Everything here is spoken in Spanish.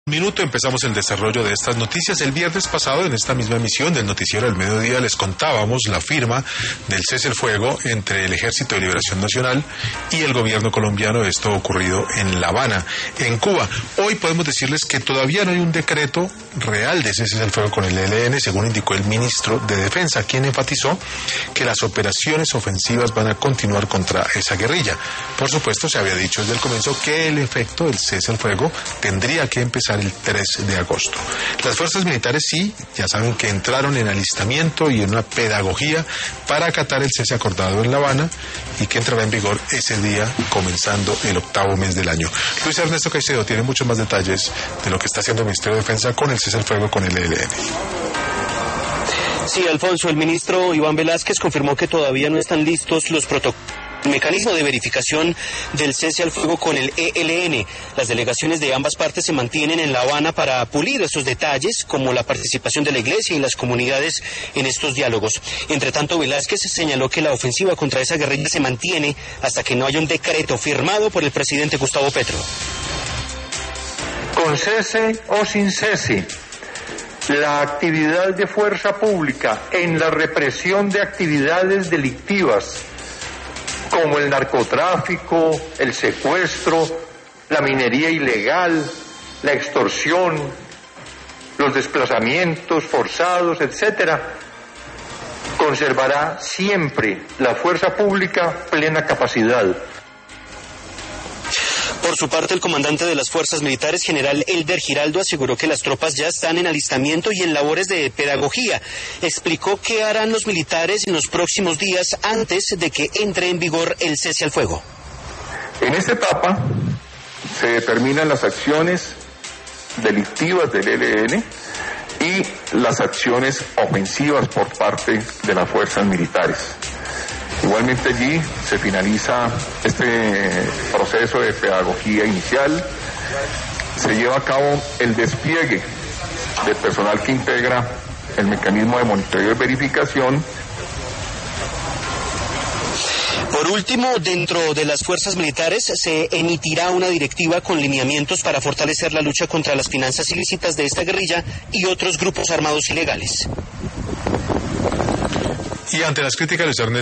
Minuto empezamos el desarrollo de estas noticias. El viernes pasado, en esta misma emisión del Noticiero del Mediodía, les contábamos la firma del cese el fuego entre el Ejército de Liberación Nacional y el gobierno colombiano, esto ocurrido en La Habana, en Cuba. Hoy podemos decirles que todavía no hay un decreto real de cese el fuego con el ELN, según indicó el ministro de Defensa, quien enfatizó que las operaciones ofensivas van a continuar contra esa guerrilla. Por supuesto, se había dicho desde el comienzo que el efecto del cese el fuego tendría que empezar el 3 de agosto. Las fuerzas militares sí, ya saben que entraron en alistamiento y en una pedagogía para acatar el cese acordado en La Habana y que entrará en vigor ese día comenzando el 8º mes del año. Luis Ernesto Caicedo tiene muchos más detalles de lo que está haciendo el Ministerio de Defensa con el cese al fuego con el ELN. Sí, Alfonso, el ministro Iván Velázquez confirmó que todavía no están listos los mecanismo de verificación del cese al fuego con el ELN. Las delegaciones de ambas partes se mantienen en La Habana para pulir esos detalles, como la participación de la Iglesia y las comunidades en estos diálogos. Entre tanto, Velázquez señaló que la ofensiva contra esa guerrilla se mantiene hasta que no haya un decreto firmado por el presidente Gustavo Petro. Con cese o sin cese, la actividad de fuerza pública en la represión de actividades delictivas como el narcotráfico, el secuestro, la minería ilegal, la extorsión, los desplazamientos forzados, etcétera, conservará siempre la fuerza pública plena capacidad. Por su parte, el comandante de las fuerzas militares, general Elder Giraldo, aseguró que las tropas ya están en alistamiento y en labores de pedagogía. Explicó qué harán los militares en los próximos días antes de que entre en vigor el cese al fuego. En esta etapa se determinan las acciones delictivas del ELN y las acciones ofensivas por parte de las fuerzas militares. Igualmente allí se finaliza este proceso de pedagogía inicial, se lleva a cabo el despliegue del personal que integra el mecanismo de monitoreo y verificación. Por último, dentro de las fuerzas militares se emitirá una directiva con lineamientos para fortalecer la lucha contra las finanzas ilícitas de esta guerrilla y otros grupos armados ilegales. Y ante las críticas, Luis Ernesto